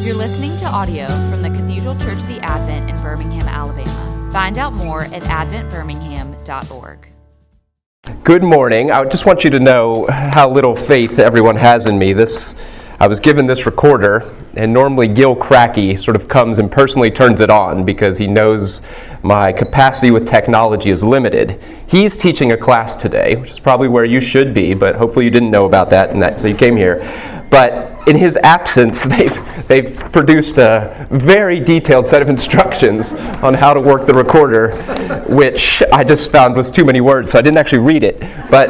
You're listening to audio from the Cathedral Church of the Advent in Birmingham, Alabama. Find out more at adventbirmingham.org. Good morning. I just want you to know how little faith everyone has in me. I was given this recorder, and normally Gil Cracky sort of comes and personally turns it on because he knows my capacity with technology is limited. He's teaching a class today, which is probably where you should be, but hopefully you didn't know about that, so you came here. But in his absence, they've produced a very detailed set of instructions on how to work the recorder, which I just found was too many words, so I didn't actually read it. But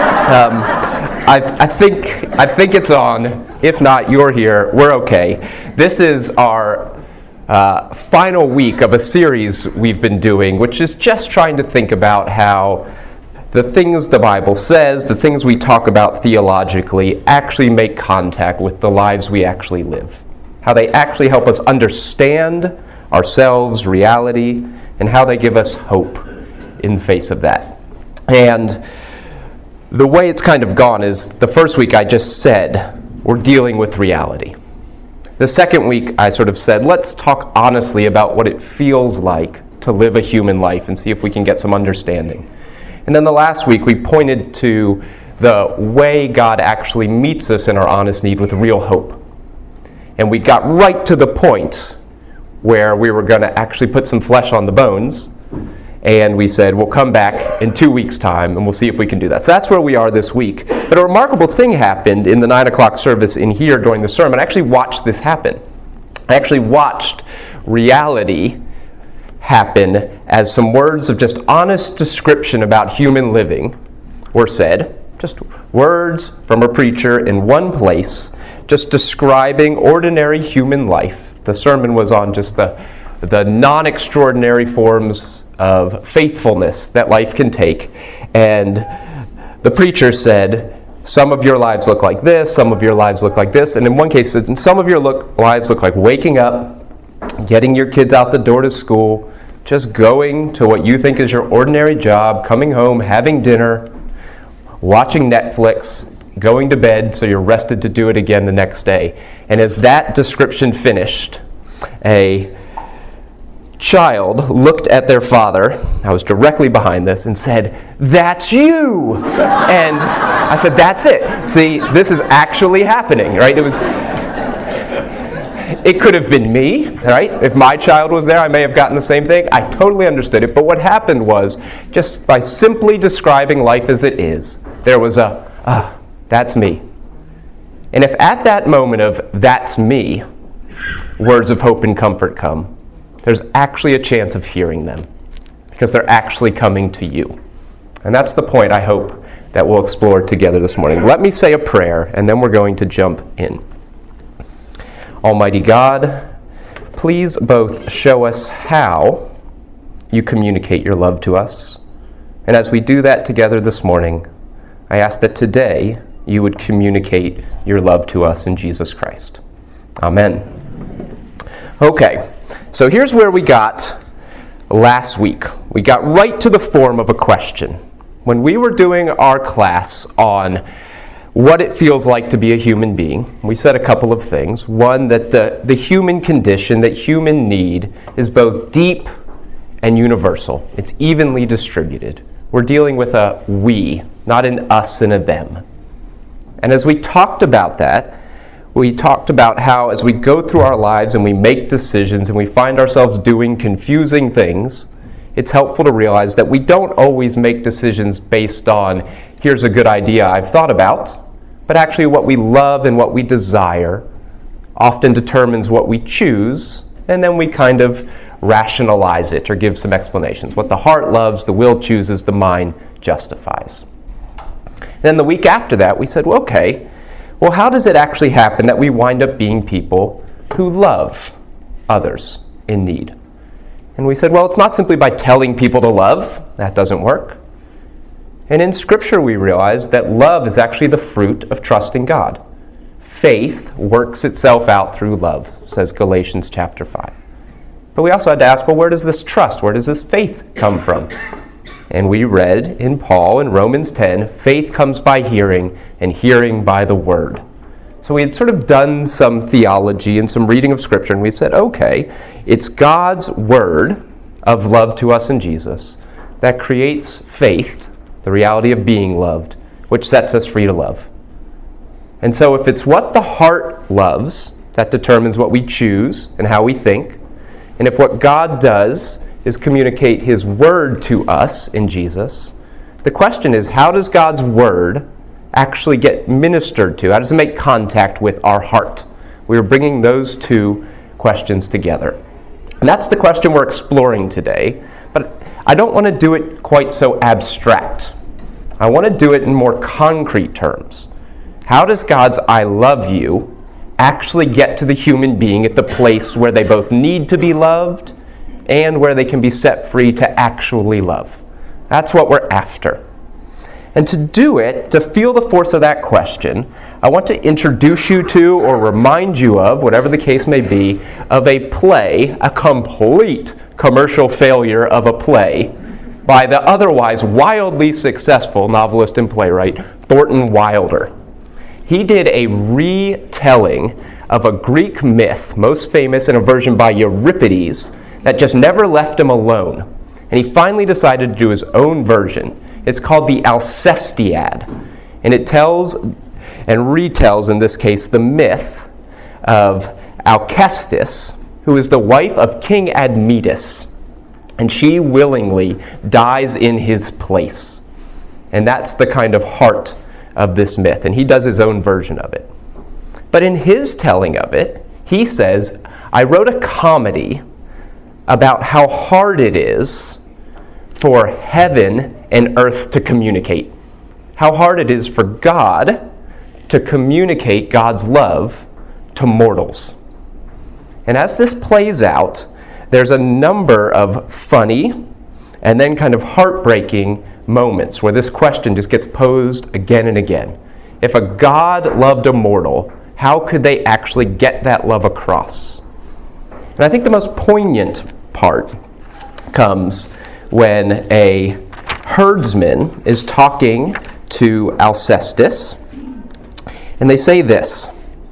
I think it's on. If not, you're here. We're okay. This is our final week of a series we've been doing, which is just trying to think about how the things the Bible says, the things we talk about theologically, actually make contact with the lives we actually live. How they actually help us understand ourselves, reality, and how they give us hope in the face of that. And the way it's kind of gone is the first week I just said, we're dealing with reality. The second week I sort of said, let's talk honestly about what it feels like to live a human life and see if we can get some understanding. And then the last week we pointed to the way God actually meets us in our honest need with real hope. And we got right to the point where we were going to actually put some flesh on the bones. And we said, we'll come back in 2 weeks' time, and we'll see if we can do that. So that's where we are this week. But a remarkable thing happened in the 9 o'clock service in here during the sermon. I actually watched this happen. I actually watched reality happen as some words of just honest description about human living were said. Just words from a preacher in one place, just describing ordinary human life. The sermon was on just the non-extraordinary forms of faithfulness that life can take. And the preacher said, some of your lives look like this, some of your lives look like this, and in one case, some of your lives look like waking up, getting your kids out the door to school, just going to what you think is your ordinary job, coming home, having dinner, watching Netflix, going to bed so you're rested to do it again the next day. And as that description finished, a child looked at their father, I was directly behind this, and said, "That's you!" And I said, "That's it. See, this is actually happening," right? It could have been me, right? If my child was there, I may have gotten the same thing. I totally understood it. But what happened was, just by simply describing life as it is, there was that's me. And if at that moment of, that's me, words of hope and comfort come, there's actually a chance of hearing them because they're actually coming to you. And that's the point I hope that we'll explore together this morning. Let me say a prayer, and then we're going to jump in. Almighty God, please both show us how you communicate your love to us. And as we do that together this morning, I ask that today you would communicate your love to us in Jesus Christ. Amen. Okay. So here's where we got last week. We got right to the form of a question. When we were doing our class on what it feels like to be a human being, we said a couple of things. One, that the human condition, that human need, is both deep and universal. It's evenly distributed. We're dealing with a we, not an us and a them. And as we talked about that, we talked about how as we go through our lives and we make decisions and we find ourselves doing confusing things, it's helpful to realize that we don't always make decisions based on, here's a good idea I've thought about, but actually what we love and what we desire often determines what we choose, and then we kind of rationalize it or give some explanations. What the heart loves, the will chooses, the mind justifies. Then the week after that, we said, well, okay, well, how does it actually happen that we wind up being people who love others in need? And we said, well, it's not simply by telling people to love. That doesn't work. And in Scripture, we realized that love is actually the fruit of trusting God. Faith works itself out through love, says Galatians chapter 5. But we also had to ask, well, where does this trust, where does this faith come from? And we read in Paul in Romans 10, faith comes by hearing, and hearing by the word. So we had sort of done some theology and some reading of Scripture, and we said, okay, it's God's word of love to us in Jesus that creates faith, the reality of being loved, which sets us free to love. And so if it's what the heart loves, that determines what we choose and how we think, and if what God does is communicate His word to us in Jesus, the question is, how does God's word actually get ministered to? How does it make contact with our heart? We're bringing those two questions together. And that's the question we're exploring today, but I don't want to do it quite so abstract. I want to do it in more concrete terms. How does God's I love you actually get to the human being at the place where they both need to be loved and where they can be set free to actually love? That's what we're after. And to do it, to feel the force of that question, I want to introduce you to, or remind you of, whatever the case may be, of a play, a complete commercial failure of a play, by the otherwise wildly successful novelist and playwright Thornton Wilder. He did a retelling of a Greek myth, most famous in a version by Euripides, that just never left him alone. And he finally decided to do his own version. It's called the Alcestiad, and it tells and retells, in this case, the myth of Alcestis, who is the wife of King Admetus, and she willingly dies in his place. And that's the kind of heart of this myth, and he does his own version of it. But in his telling of it, he says, I wrote a comedy about how hard it is for heaven and earth to communicate. How hard it is for God to communicate God's love to mortals. And as this plays out, there's a number of funny and then kind of heartbreaking moments where this question just gets posed again and again. If a God loved a mortal, how could they actually get that love across? And I think the most poignant part comes when a herdsman is talking to Alcestis, and they say this.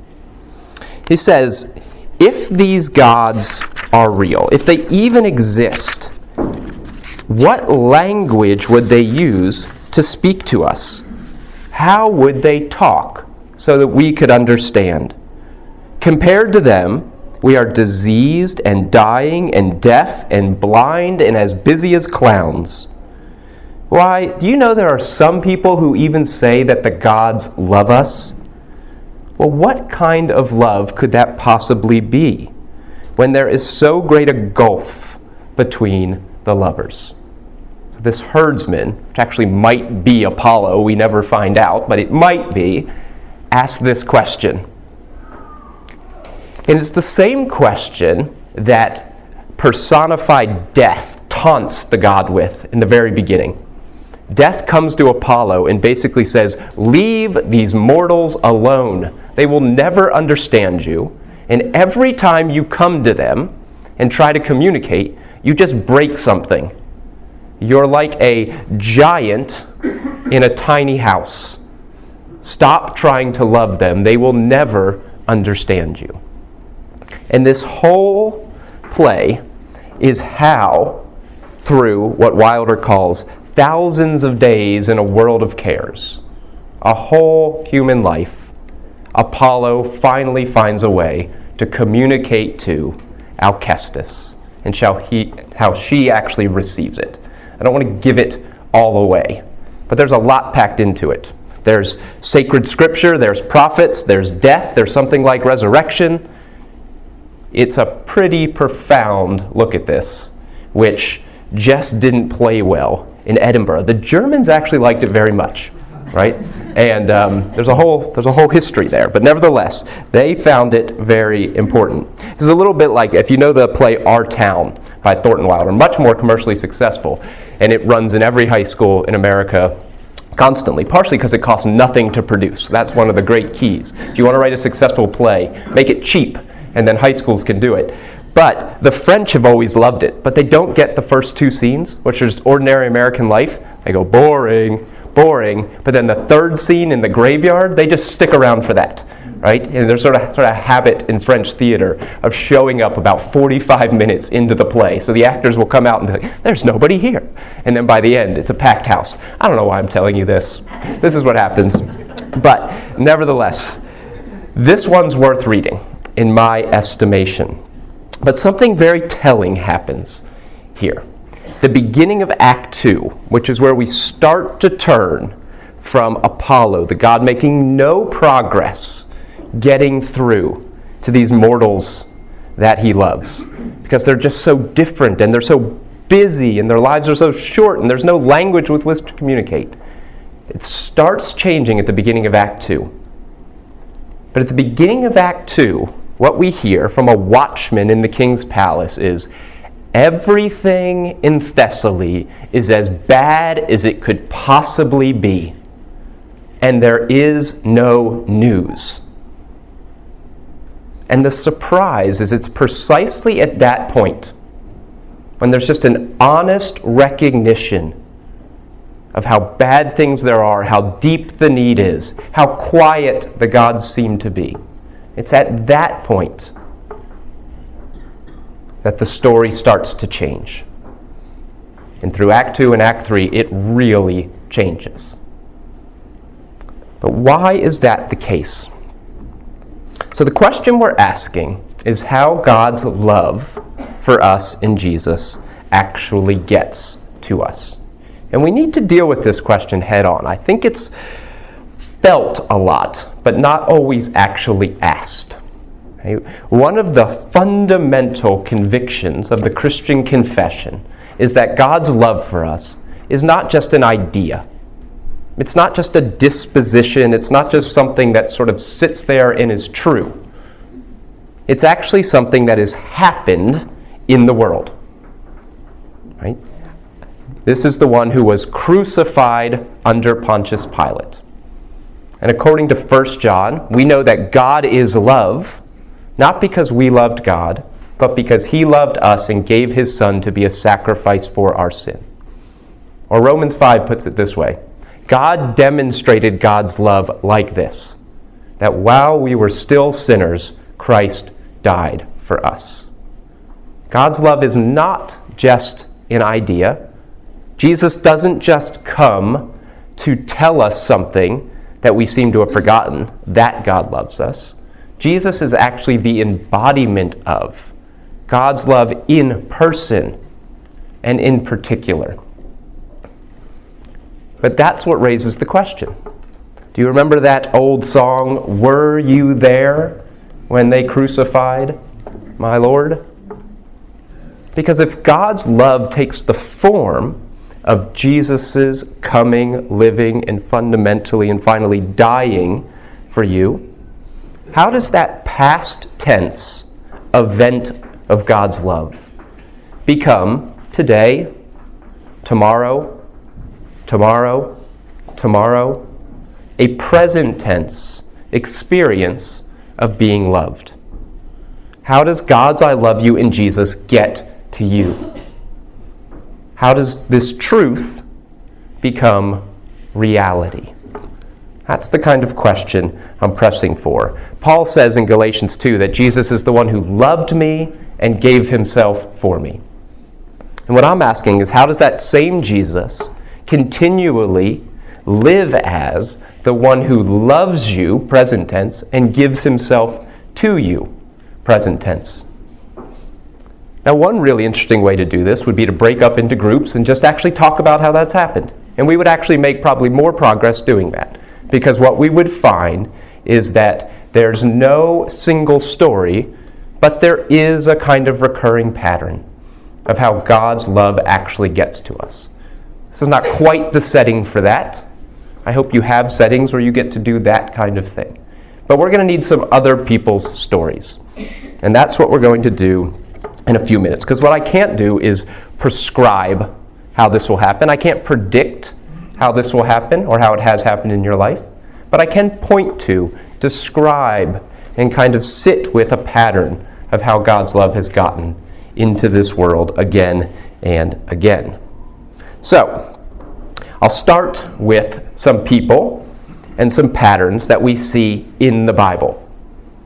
He says, if these gods are real, if they even exist, what language would they use to speak to us? How would they talk so that we could understand? Compared to them, we are diseased and dying and deaf and blind and as busy as clowns. Why, do you know there are some people who even say that the gods love us? Well, what kind of love could that possibly be when there is so great a gulf between the lovers? This herdsman, which actually might be Apollo, we never find out, but it might be, asks this question. And it's the same question that personified death taunts the god with in the very beginning. Death comes to Apollo and basically says, leave these mortals alone. They will never understand you. And every time you come to them and try to communicate, you just break something. You're like a giant in a tiny house. Stop trying to love them. They will never understand you. And this whole play is how, through what Wilder calls thousands of days in a world of cares, a whole human life, Apollo finally finds a way to communicate to Alcestis and how she actually receives it. I don't want to give it all away, but there's a lot packed into it. There's sacred scripture, there's prophets, there's death, there's something like resurrection. It's a pretty profound look at this, which just didn't play well in Edinburgh. The Germans actually liked it very much, right? And there's a whole history there. But nevertheless, they found it very important. This is a little bit like, if you know the play Our Town by Thornton Wilder, much more commercially successful, and it runs in every high school in America constantly, partially because it costs nothing to produce. That's one of the great keys. If you want to write a successful play, make it cheap, and then high schools can do it. But the French have always loved it, but they don't get the first two scenes, which are just ordinary American life. They go, boring, boring, but then the third scene in the graveyard, they just stick around for that, right? And there's sort of a habit in French theater of showing up about 45 minutes into the play. So the actors will come out and be like, there's nobody here. And then by the end, it's a packed house. I don't know why I'm telling you this. This is what happens. But nevertheless, this one's worth reading, in my estimation. But something very telling happens here. The beginning of Act 2, which is where we start to turn from Apollo, the God making no progress getting through to these mortals that he loves, because they're just so different and they're so busy and their lives are so short and there's no language with which to communicate. It starts changing at the beginning of Act 2. But at the beginning of Act 2, what we hear from a watchman in the king's palace is, everything in Thessaly is as bad as it could possibly be, and there is no news. And the surprise is it's precisely at that point, when there's just an honest recognition of how bad things there are, how deep the need is, how quiet the gods seem to be. It's at that point that the story starts to change. And through Act 2 and Act 3, it really changes. But why is that the case? So the question we're asking is how God's love for us in Jesus actually gets to us. And we need to deal with this question head on. I think it's felt a lot, but not always actually asked. Okay? One of the fundamental convictions of the Christian confession is that God's love for us is not just an idea. It's not just a disposition. It's not just something that sort of sits there and is true. It's actually something that has happened in the world. Right? This is the one who was crucified under Pontius Pilate. And according to 1 John, we know that God is love, not because we loved God, but because he loved us and gave his Son to be a sacrifice for our sin. Or Romans 5 puts it this way: God demonstrated God's love like this, that while we were still sinners, Christ died for us. God's love is not just an idea. Jesus doesn't just come to tell us something that we seem to have forgotten, that God loves us. Jesus is actually the embodiment of God's love in person and in particular. But that's what raises the question. Do you remember that old song, "Were you there when they crucified my Lord?" Because if God's love takes the form of Jesus' coming, living, and fundamentally and finally dying for you, how does that past tense event of God's love become today, tomorrow, tomorrow, tomorrow, a present tense experience of being loved? How does God's I love you in Jesus get to you? How does this truth become reality? That's the kind of question I'm pressing for. Paul says in Galatians 2 that Jesus is the one who loved me and gave himself for me. And what I'm asking is, how does that same Jesus continually live as the one who loves you, present tense, and gives himself to you, present tense? Now, one really interesting way to do this would be to break up into groups and just actually talk about how that's happened. And we would actually make probably more progress doing that, because what we would find is that there's no single story, but there is a kind of recurring pattern of how God's love actually gets to us. This is not quite the setting for that. I hope you have settings where you get to do that kind of thing. But we're going to need some other people's stories. And that's what we're going to do in a few minutes. Because what I can't do is prescribe how this will happen. I can't predict how this will happen or how it has happened in your life. But I can point to, describe, and kind of sit with a pattern of how God's love has gotten into this world again and again. So, I'll start with some people and some patterns that we see in the Bible.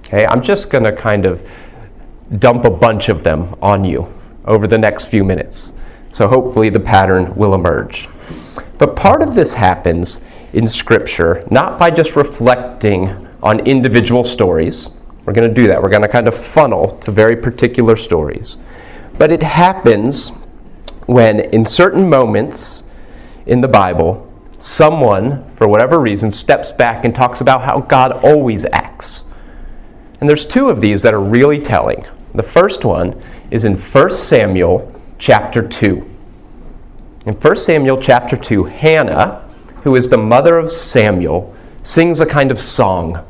Okay, I'm just going to kind of dump a bunch of them on you over the next few minutes. So hopefully the pattern will emerge. But part of this happens in Scripture, not by just reflecting on individual stories. We're going to do that. We're going to kind of funnel to very particular stories. But it happens when, in certain moments in the Bible, someone, for whatever reason, steps back and talks about how God always acts. And there's two of these that are really telling. The first one is in 1 Samuel chapter 2. In 1 Samuel chapter 2, Hannah, who is the mother of Samuel, sings a kind of song.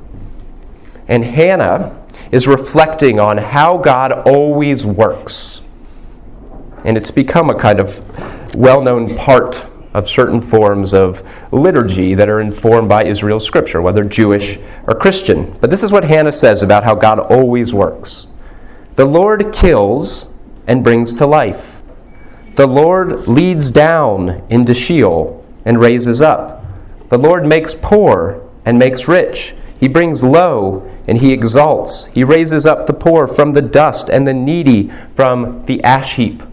And Hannah is reflecting on how God always works. And it's become a kind of well-known part of certain forms of liturgy that are informed by Israel's scripture, whether Jewish or Christian. But this is what Hannah says about how God always works. The Lord kills and brings to life. The Lord leads down into Sheol and raises up. The Lord makes poor and makes rich. He brings low and he exalts. He raises up the poor from the dust and the needy from the ash heap.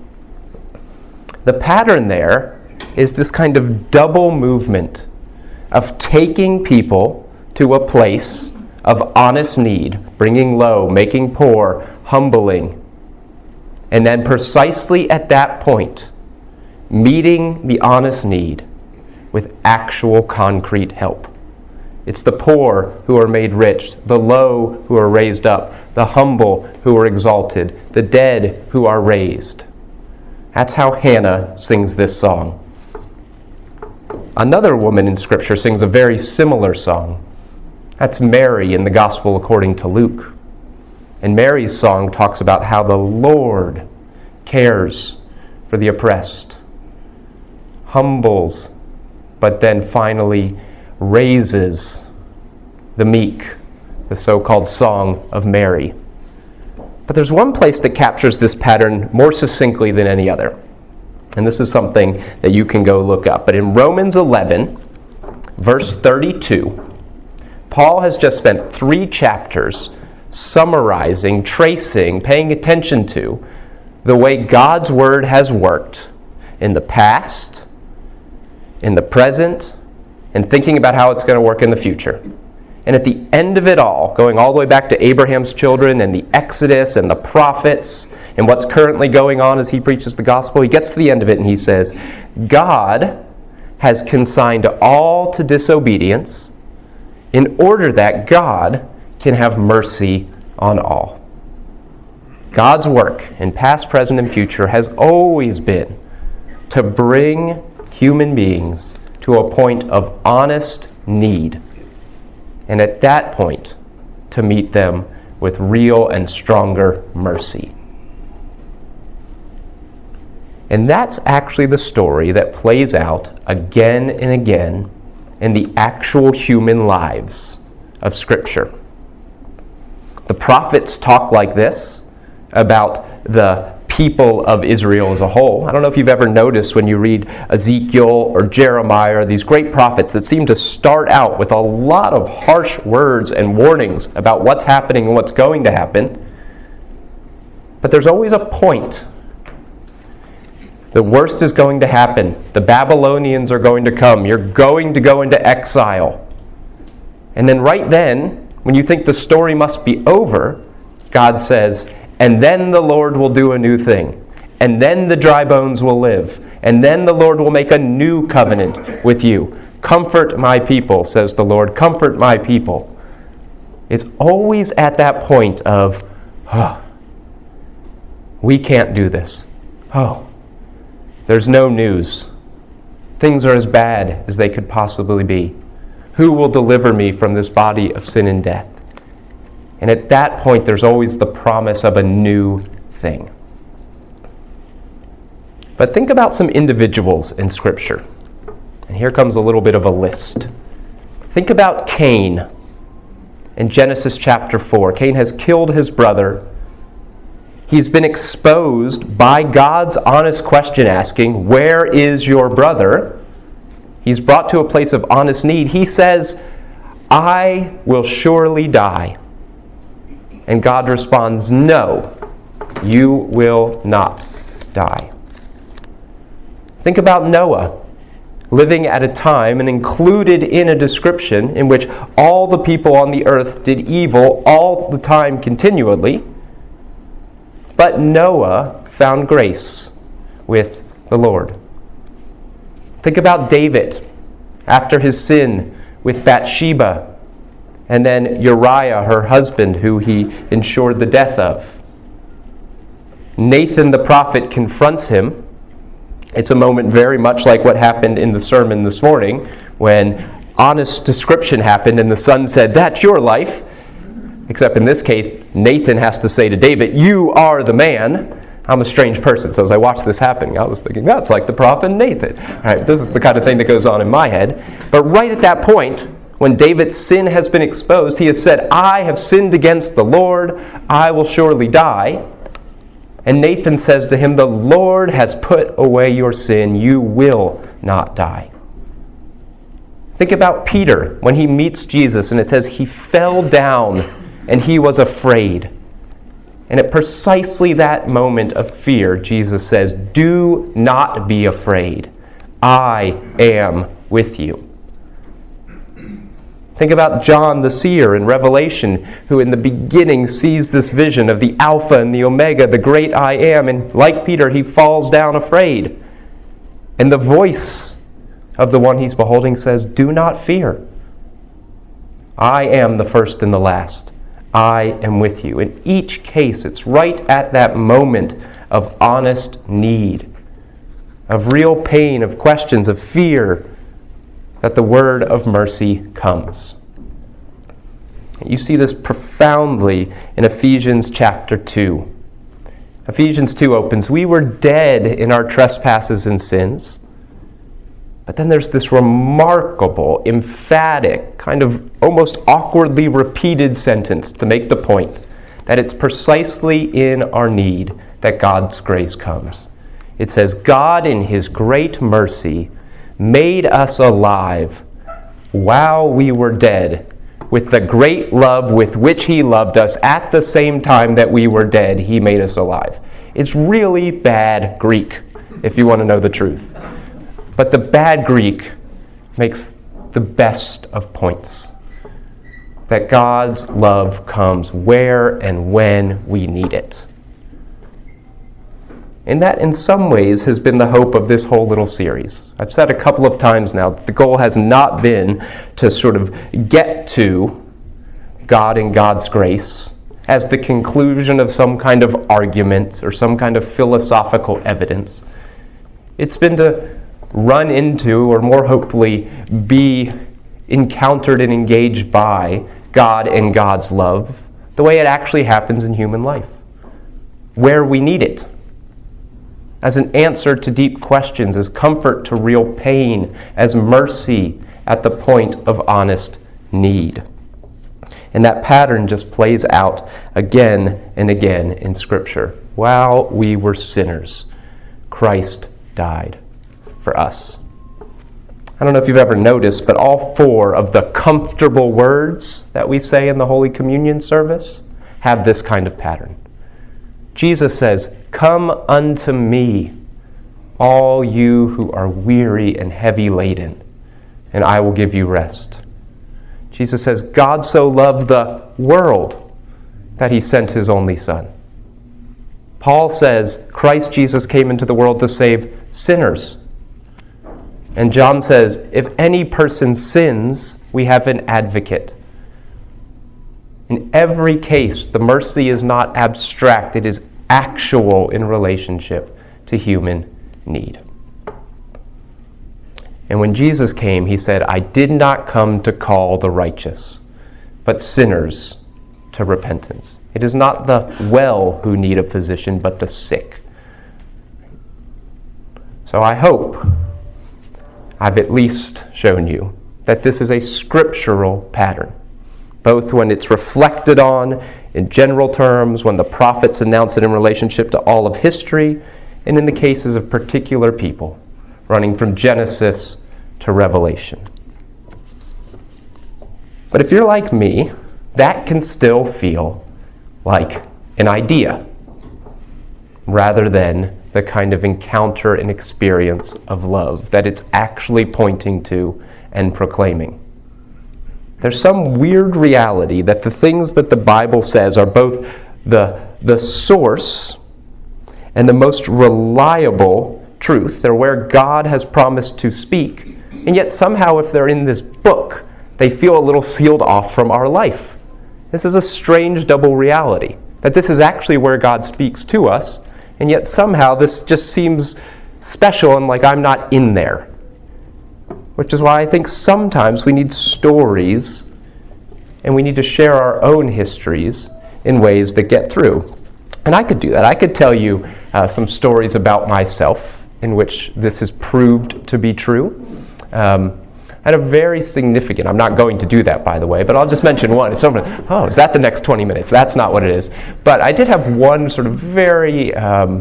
The pattern there is this kind of double movement of taking people to a place of honest need, bringing low, making poor, humbling, and then precisely at that point, meeting the honest need with actual concrete help. It's the poor who are made rich, the low who are raised up, the humble who are exalted, the dead who are raised. That's how Hannah sings this song. Another woman in Scripture sings a very similar song. That's Mary in the Gospel according to Luke. And Mary's song talks about how the Lord cares for the oppressed, humbles, but then finally raises the meek, the so-called Song of Mary. But there's one place that captures this pattern more succinctly than any other. And this is something that you can go look up. But in Romans 11, verse 32, Paul has just spent 3 chapters summarizing, tracing, paying attention to the way God's Word has worked in the past, in the present, and thinking about how it's going to work in the future. And at the end of it all, going all the way back to Abraham's children and the Exodus and the prophets and what's currently going on as he preaches the gospel, he gets to the end of it and he says, God has consigned all to disobedience in order that God can have mercy on all. God's work in past, present, and future has always been to bring human beings to a point of honest need. And at that point, to meet them with real and stronger mercy. And that's actually the story that plays out again and again in the actual human lives of Scripture. The prophets talk like this about the people of Israel as a whole. I don't know if you've ever noticed when you read Ezekiel or Jeremiah or these great prophets that seem to start out with a lot of harsh words and warnings about what's happening and what's going to happen. But there's always a point. The worst is going to happen. The Babylonians are going to come. You're going to go into exile. And then right then, when you think the story must be over, God says, and then the Lord will do a new thing. And then the dry bones will live. And then the Lord will make a new covenant with you. Comfort my people, says the Lord. Comfort my people. It's always at that point of, we can't do this. There's no news. Things are as bad as they could possibly be. Who will deliver me from this body of sin and death? And at that point, there's always the promise of a new thing. But think about some individuals in Scripture. And here comes a little bit of a list. Think about Cain in Genesis chapter 4. Cain has killed his brother. He's been exposed by God's honest question asking, where is your brother? He's brought to a place of honest need. He says, I will surely die. And God responds, no, you will not die. Think about Noah, living at a time and included in a description in which all the people on the earth did evil all the time continually. But Noah found grace with the Lord. Think about David after his sin with Bathsheba, and then Uriah, her husband, who he ensured the death of. Nathan the prophet confronts him. It's a moment very much like what happened in the sermon this morning when honest description happened and the son said, "That's your life." Except in this case, Nathan has to say to David, "You are the man." I'm a strange person, so as I watched this happening, I was thinking, that's like the prophet Nathan. All right, this is the kind of thing that goes on in my head. But right at that point, when David's sin has been exposed, he has said, "I have sinned against the Lord, I will surely die." And Nathan says to him, "The Lord has put away your sin, you will not die." Think about Peter when he meets Jesus, and it says he fell down and he was afraid. And at precisely that moment of fear, Jesus says, "Do not be afraid. I am with you." Think about John the seer in Revelation, who in the beginning sees this vision of the Alpha and the Omega, the great I am, and like Peter, he falls down afraid. And the voice of the one he's beholding says, "Do not fear. I am the first and the last. I am with you." In each case, it's right at that moment of honest need, of real pain, of questions, of fear, that the word of mercy comes. You see this profoundly in Ephesians chapter 2. Ephesians 2 opens, "We were dead in our trespasses and sins." But then there's this remarkable, emphatic, kind of almost awkwardly repeated sentence to make the point that it's precisely in our need that God's grace comes. It says, "God in his great mercy made us alive while we were dead with the great love with which he loved us. At the same time that we were dead, he made us alive." It's really bad Greek, if you want to know the truth. But the bad Greek makes the best of points. That God's love comes where and when we need it. And that, in some ways, has been the hope of this whole little series. I've said a couple of times now that the goal has not been to sort of get to God and God's grace as the conclusion of some kind of argument or some kind of philosophical evidence. It's been to run into, or more hopefully, be encountered and engaged by God and God's love the way it actually happens in human life, where we need it. As an answer to deep questions, as comfort to real pain, as mercy at the point of honest need. And that pattern just plays out again and again in Scripture. While we were sinners, Christ died for us. I don't know if you've ever noticed, but all four of the comfortable words that we say in the Holy Communion service have this kind of pattern. Jesus says, "Come unto me, all you who are weary and heavy laden, and I will give you rest." Jesus says, "God so loved the world that he sent his only Son." Paul says, Christ Jesus came into the world to save sinners. And John says, if any person sins, we have an advocate. In every case, the mercy is not abstract, it is actual in relationship to human need. And when Jesus came, he said, "I did not come to call the righteous, but sinners to repentance." It is not the well who need a physician, but the sick. So I hope I've at least shown you that this is a scriptural pattern, both when it's reflected on in general terms, when the prophets announce it in relationship to all of history, and in the cases of particular people, running from Genesis to Revelation. But if you're like me, that can still feel like an idea rather than the kind of encounter and experience of love that it's actually pointing to and proclaiming. There's some weird reality that the things that the Bible says are both the source and the most reliable truth. They're where God has promised to speak. And yet somehow if they're in this book, they feel a little sealed off from our life. This is a strange double reality, that this is actually where God speaks to us, and yet somehow this just seems special and like I'm not in there. Which is why I think sometimes we need stories and we need to share our own histories in ways that get through. And I could do that. I could tell you some stories about myself in which this has proved to be true. I had a very significant, I'm not going to do that, by the way, but I'll just mention one. If someone, is that the next 20 minutes? That's not what it is. But I did have one sort of very,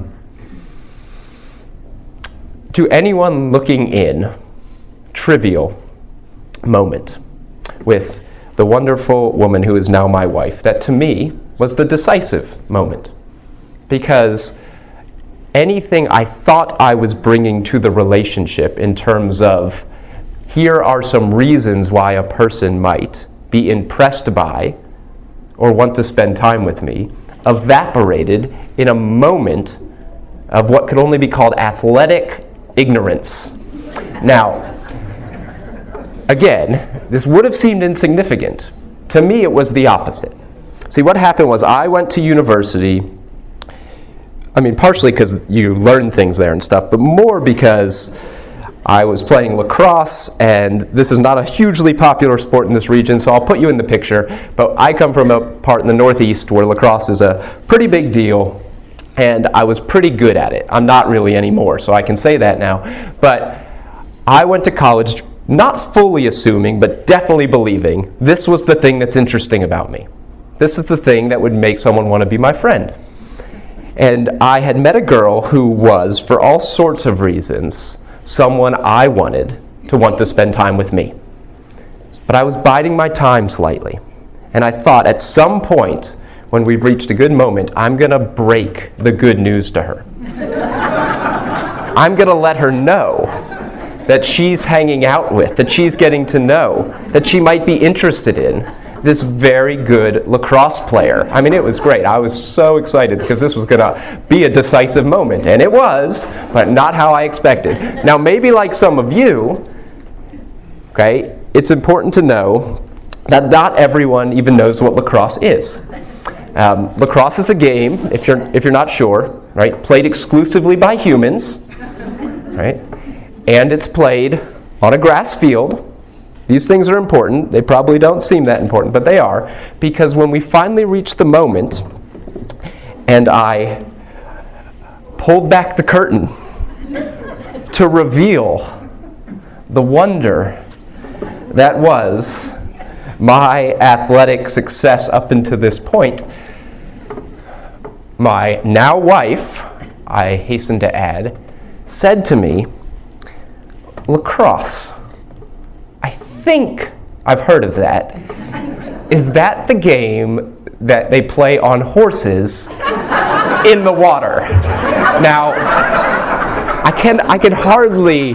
to anyone looking in, trivial moment with the wonderful woman who is now my wife, that to me was the decisive moment. Because anything I thought I was bringing to the relationship in terms of here are some reasons why a person might be impressed by or want to spend time with me, evaporated in a moment of what could only be called athletic ignorance. Now, again, this would have seemed insignificant. To me, it was the opposite. See, what happened was I went to university, partially because you learn things there and stuff, but more because I was playing lacrosse, and this is not a hugely popular sport in this region, so I'll put you in the picture. But I come from a part in the Northeast where lacrosse is a pretty big deal, and I was pretty good at it. I'm not really anymore, so I can say that now. But I went to college not fully assuming, but definitely believing this was the thing that's interesting about me. This is the thing that would make someone want to be my friend. And I had met a girl who was, for all sorts of reasons, someone I wanted to want to spend time with me. But I was biding my time slightly. And I thought at some point, when we've reached a good moment, I'm going to break the good news to her. I'm going to let her know that she's hanging out with, that she's getting to know, that she might be interested in this very good lacrosse player. It was great. I was so excited because this was going to be a decisive moment. And it was, but not how I expected. Now, maybe like some of you, okay, it's important to know that not everyone even knows what lacrosse is. Lacrosse is a game, if you're not sure, right, played exclusively by humans, right, and it's played on a grass field. These things are important. They probably don't seem that important, but they are, because when we finally reach the moment and I pulled back the curtain to reveal the wonder that was my athletic success up until this point, my now wife, I hasten to add, said to me, "Lacrosse, I think I've heard of that. Is that the game that they play on horses in the water?" Now, I can hardly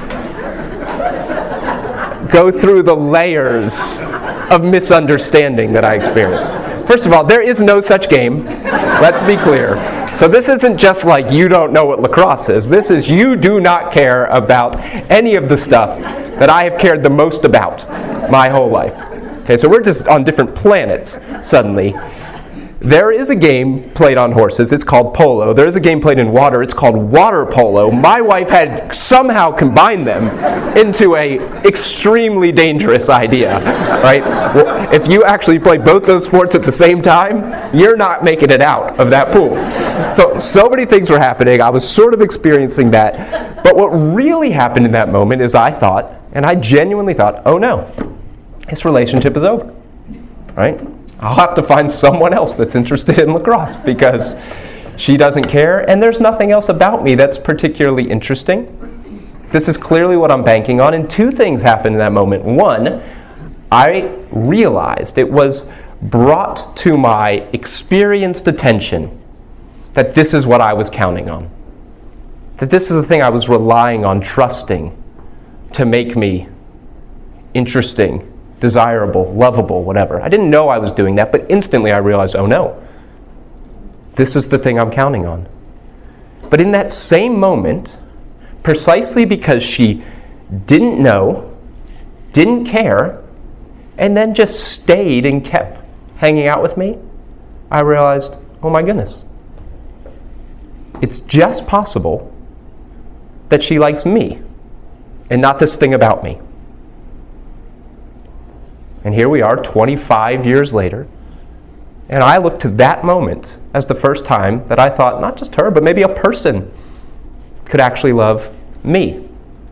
go through the layers of misunderstanding that I experienced. First of all, there is no such game. Let's be clear. So this isn't just like you don't know what lacrosse is. This is you do not care about any of the stuff that I have cared the most about my whole life. Okay, so we're just on different planets suddenly. There is a game played on horses. It's called polo. There is a game played in water. It's called water polo. My wife had somehow combined them into a extremely dangerous idea, right? Well, if you actually play both those sports at the same time, you're not making it out of that pool. So many things were happening. I was sort of experiencing that. But what really happened in that moment is I thought, and I genuinely thought, oh no, this relationship is over, right? I'll have to find someone else that's interested in lacrosse because she doesn't care, and there's nothing else about me that's particularly interesting. This is clearly what I'm banking on, and two things happened in that moment. One, I realized it was brought to my experienced attention that this is what I was counting on. That this is the thing I was relying on, trusting to make me interesting, desirable, lovable, whatever. I didn't know I was doing that, but instantly I realized, oh no, this is the thing I'm counting on. But in that same moment, precisely because she didn't know, didn't care, and then just stayed and kept hanging out with me, I realized, oh my goodness, it's just possible that she likes me and not this thing about me. And here we are 25 years later, and I look to that moment as the first time that I thought not just her, but maybe a person could actually love me.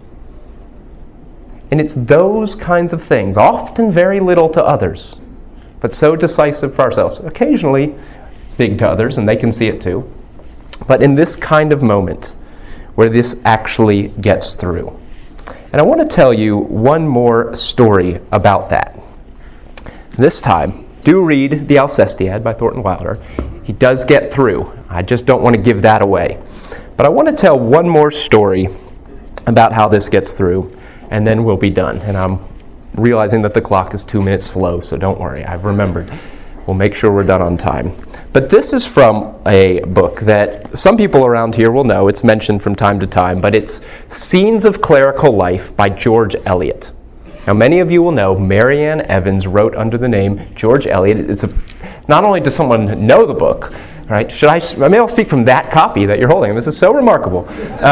And it's those kinds of things, often very little to others, but so decisive for ourselves, occasionally big to others, and they can see it too. But in this kind of moment where this actually gets through. And I want to tell you one more story about that. This time, do read The Alcestiad by Thornton Wilder. He does get through. I just don't want to give that away. But I want to tell one more story about how this gets through, and then we'll be done. And I'm realizing that the clock is 2 minutes slow, so don't worry, I've remembered. We'll make sure we're done on time. But this is from a book that some people around here will know. It's mentioned from time to time, but it's Scenes of Clerical Life by George Eliot. Now, many of you will know Marianne Evans wrote under the name George Eliot. Not only does someone know the book, right? Maybe I'll speak from that copy that you're holding. This is so remarkable.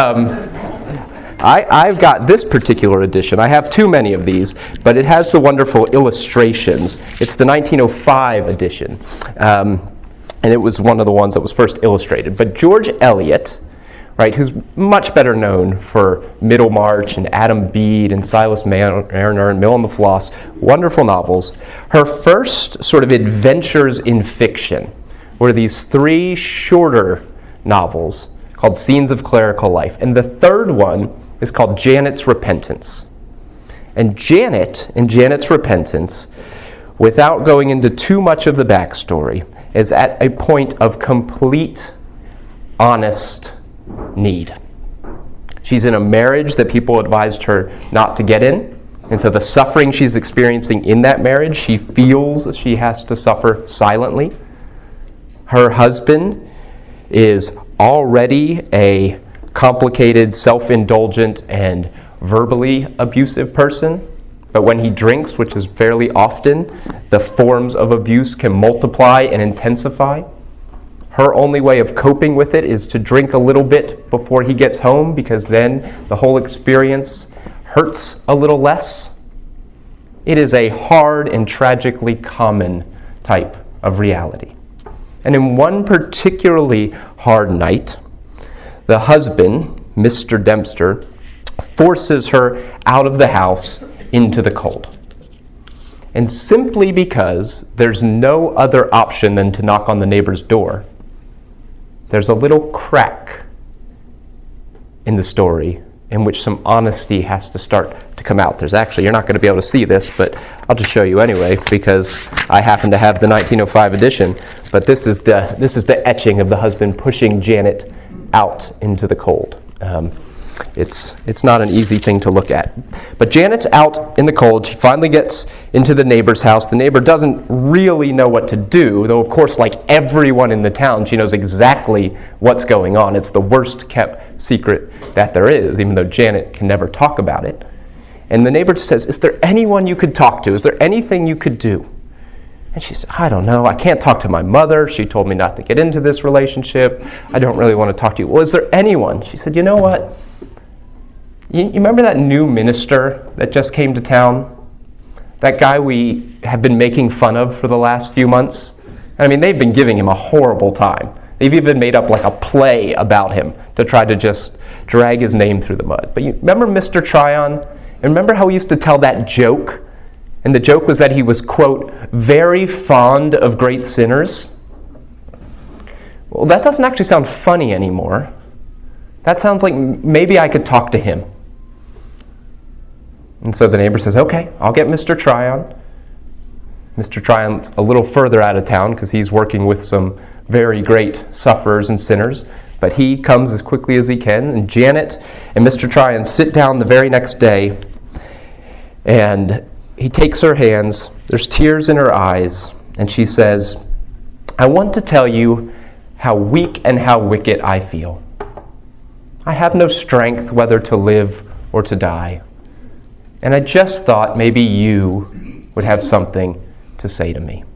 I've got this particular edition. I have too many of these, but it has the wonderful illustrations. It's the 1905 edition, and it was one of the ones that was first illustrated. But George Eliot, right, who's much better known for Middlemarch and Adam Bede and Silas Mariner and Mill on the Floss, wonderful novels. Her first sort of adventures in fiction were these 3 shorter novels called Scenes of Clerical Life. And the third one is called Janet's Repentance. And Janet, in Janet's Repentance, without going into too much of the backstory, is at a point of complete, honest need. She's in a marriage that people advised her not to get in, and so the suffering she's experiencing in that marriage, she feels she has to suffer silently. Her husband is already a complicated, self-indulgent, and verbally abusive person, but when he drinks, which is fairly often, the forms of abuse can multiply and intensify. Her only way of coping with it is to drink a little bit before he gets home, because then the whole experience hurts a little less. It is a hard and tragically common type of reality. And in one particularly hard night, the husband, Mr. Dempster, forces her out of the house into the cold. And simply because there's no other option than to knock on the neighbor's door, there's a little crack in the story in which some honesty has to start to come out. There's actually, you're not going to be able to see this, but I'll just show you anyway, because I happen to have the 1905 edition. But this is the etching of the husband pushing Janet out into the cold. It's not an easy thing to look at. But Janet's out in the cold. She finally gets into the neighbor's house. The neighbor doesn't really know what to do, though of course, like everyone in the town, she knows exactly what's going on. It's the worst kept secret that there is, even though Janet can never talk about it. And the neighbor says, "Is there anyone you could talk to? Is there anything you could do?" And she said, "I don't know. I can't talk to my mother. She told me not to get into this relationship. I don't really want to talk to you." "Well, is there anyone?" She said, "You know what? You remember that new minister that just came to town? That guy we have been making fun of for the last few months? I mean, they've been giving him a horrible time. They've even made up like a play about him to try to just drag his name through the mud. But you remember Mr. Tryon? And remember how he used to tell that joke? And the joke was that he was, quote, very fond of great sinners. Well, that doesn't actually sound funny anymore. That sounds like maybe I could talk to him." And so the neighbor says, "Okay, I'll get Mr. Tryon." Mr. Tryon's a little further out of town because he's working with some very great sufferers and sinners, but he comes as quickly as he can, and Janet and Mr. Tryon sit down the very next day, and he takes her hands, there's tears in her eyes, and she says, "I want to tell you how weak and how wicked I feel. I have no strength whether to live or to die. And I just thought maybe you would have something to say to me."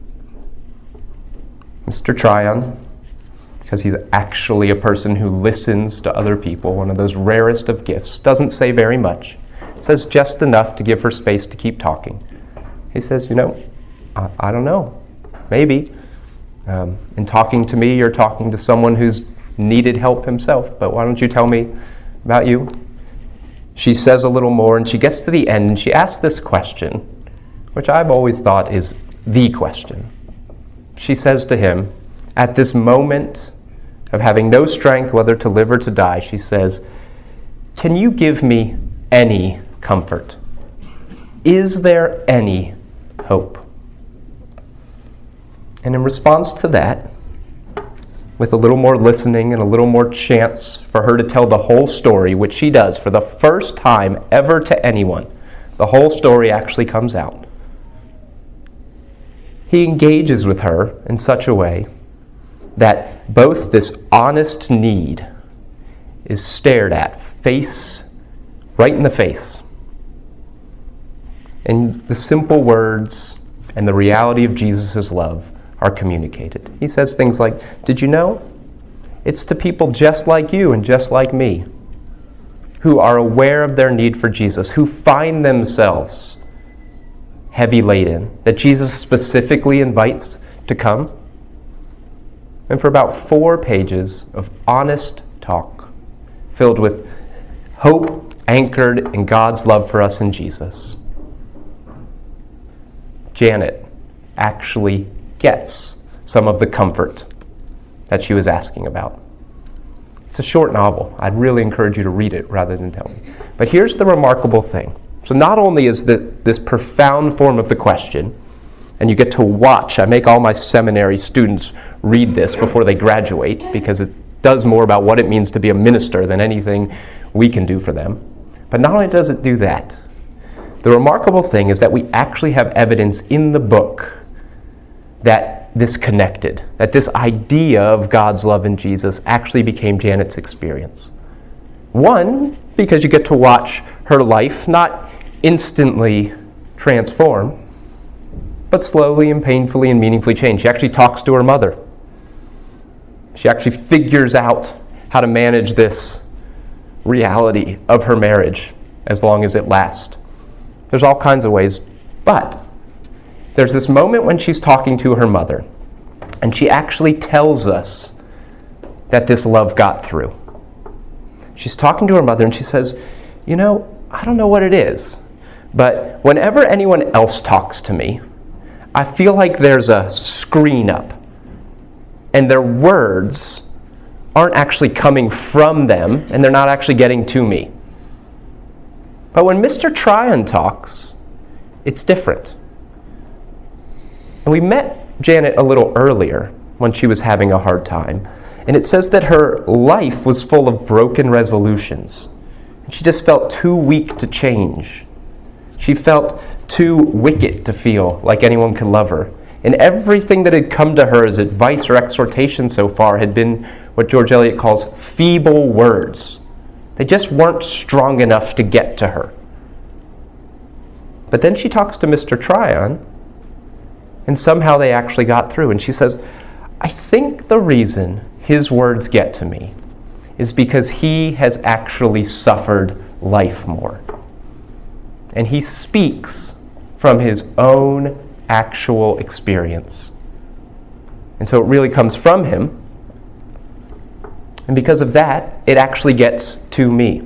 Mr. Tryon, because he's actually a person who listens to other people, one of those rarest of gifts, doesn't say very much, says just enough to give her space to keep talking. He says, I don't know, maybe. In talking to me, you're talking to someone who's needed help himself, but why don't you tell me about you? She says a little more, and she gets to the end, and she asks this question, which I've always thought is the question. She says to him, at this moment of having no strength whether to live or to die, she says, "Can you give me any comfort? Is there any hope?" And in response to that, with a little more listening and a little more chance for her to tell the whole story, which she does for the first time ever to anyone, the whole story actually comes out. He engages with her in such a way that both this honest need is stared at right in the face. And the simple words and the reality of Jesus' love are communicated. He says things like, "Did you know? It's to people just like you and just like me, who are aware of their need for Jesus, who find themselves heavy laden, that Jesus specifically invites to come." And for about 4 pages of honest talk, filled with hope anchored in God's love for us in Jesus, Janet actually gets some of the comfort that she was asking about. It's a short novel. I'd really encourage you to read it rather than tell me. But here's the remarkable thing. So not only is this profound form of the question, and you get to watch, I make all my seminary students read this before they graduate because it does more about what it means to be a minister than anything we can do for them. But not only does it do that, the remarkable thing is that we actually have evidence in the book that this connected, that this idea of God's love in Jesus actually became Janet's experience. One, because you get to watch her life not instantly transform, but slowly and painfully and meaningfully change. She actually talks to her mother. She actually figures out how to manage this reality of her marriage as long as it lasts. There's all kinds of ways, but there's this moment when she's talking to her mother, and she actually tells us that this love got through. She's talking to her mother, and she says, I don't know what it is, but whenever anyone else talks to me, I feel like there's a screen up, and their words aren't actually coming from them, and they're not actually getting to me. But when Mr. Tryon talks, it's different. And we met Janet a little earlier when she was having a hard time, and it says that her life was full of broken resolutions. And she just felt too weak to change. She felt too wicked to feel like anyone could love her. And everything that had come to her as advice or exhortation so far had been what George Eliot calls feeble words. They just weren't strong enough to get to her. But then she talks to Mr. Tryon, and somehow they actually got through. And she says, I think the reason his words get to me is because he has actually suffered life more. And he speaks from his own actual experience. And so it really comes from him. And because of that, it actually gets to me.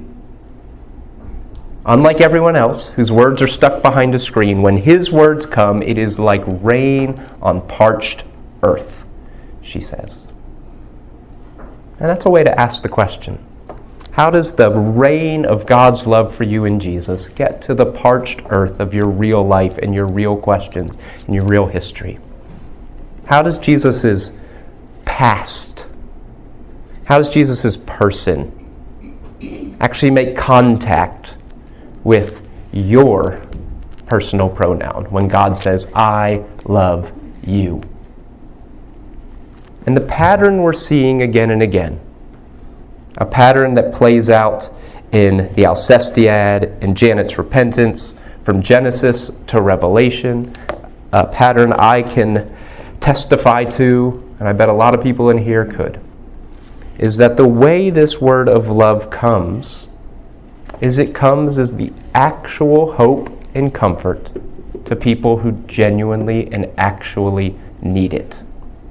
Unlike everyone else, whose words are stuck behind a screen, when his words come, it is like rain on parched earth, she says. And that's a way to ask the question. How does the rain of God's love for you in Jesus get to the parched earth of your real life and your real questions and your real history? How does Jesus' past, how does Jesus' person actually make contact with your personal pronoun when God says, I love you? And the pattern we're seeing again and again, a pattern that plays out in the Alcestiad and Janet's repentance from Genesis to Revelation, a pattern I can testify to, and I bet a lot of people in here could, is that the way this word of love comes is it comes as the actual hope and comfort to people who genuinely and actually need it.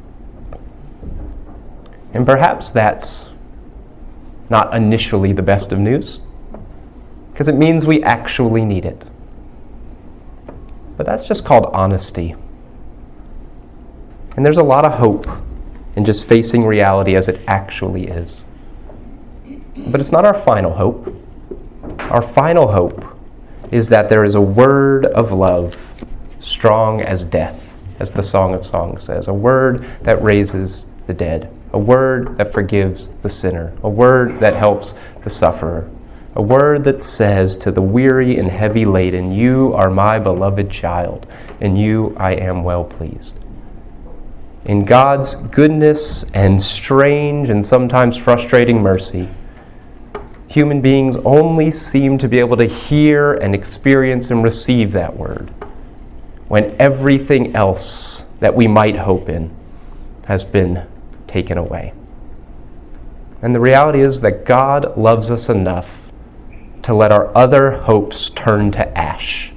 And perhaps that's not initially the best of news, because it means we actually need it. But that's just called honesty. And there's a lot of hope in just facing reality as it actually is. But it's not our final hope. Our final hope is that there is a word of love, strong as death, as the Song of Songs says, a word that raises the dead, a word that forgives the sinner, a word that helps the sufferer, a word that says to the weary and heavy laden, you are my beloved child, and you I am well pleased. In God's goodness and strange and sometimes frustrating mercy, human beings only seem to be able to hear and experience and receive that word when everything else that we might hope in has been taken away. And the reality is that God loves us enough to let our other hopes turn to ash,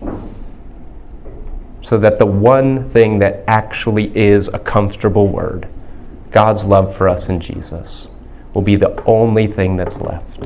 so that the one thing that actually is a comfortable word, God's love for us in Jesus, will be the only thing that's left.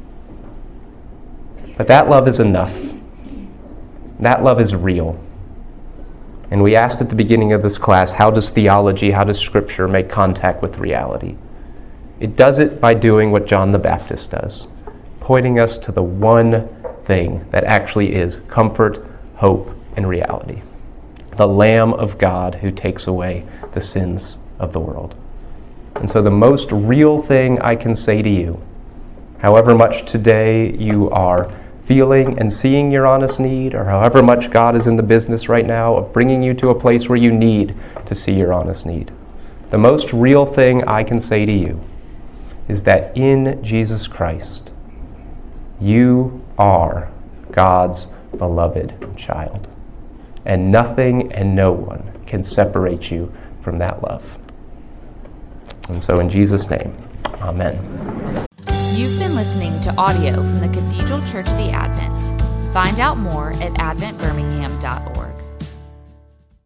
But that love is enough. That love is real. And we asked at the beginning of this class, how does theology, how does Scripture make contact with reality? It does it by doing what John the Baptist does, pointing us to the one thing that actually is comfort, hope, and reality. The Lamb of God who takes away the sins of the world. And so the most real thing I can say to you, however much today you are feeling and seeing your honest need, or however much God is in the business right now of bringing you to a place where you need to see your honest need, the most real thing I can say to you is that in Jesus Christ, you are God's beloved child. And nothing and no one can separate you from that love. And so in Jesus' name, amen. You've been listening to audio from the Cathedral Church of the Advent. Find out more at adventbirmingham.org.